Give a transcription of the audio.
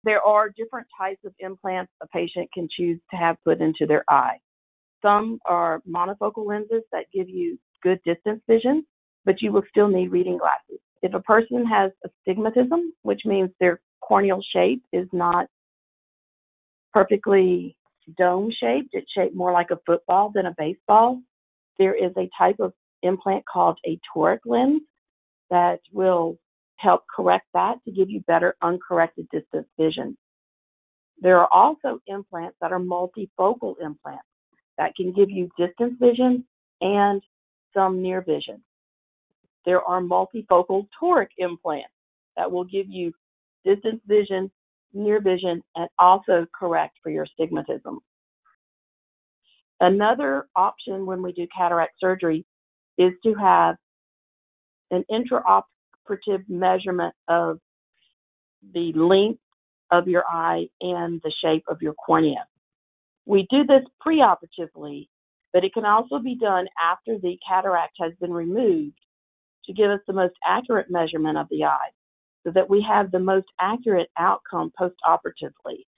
There are different types of implants a patient can choose to have put into their eye. Some are monofocal lenses that give you good distance vision, but you will still need reading glasses. If a person has astigmatism, which means their corneal shape is not perfectly dome shaped, it's shaped more like a football than a baseball, there is a type of implant called a toric lens that will help correct that to give you better uncorrected distance vision. There are also implants that are multifocal implants that can give you distance vision and some near vision. There are multifocal toric implants that will give you distance vision, near vision, and also correct for your astigmatism. Another option when we do cataract surgery is to have an intraoperative measurement of the length of your eye and the shape of your cornea. We do this preoperatively, but it can also be done after the cataract has been removed to give us the most accurate measurement of the eye so that we have the most accurate outcome postoperatively.